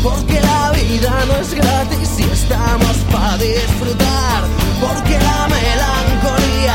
porque la vida no es gratis y estamos para disfrutar.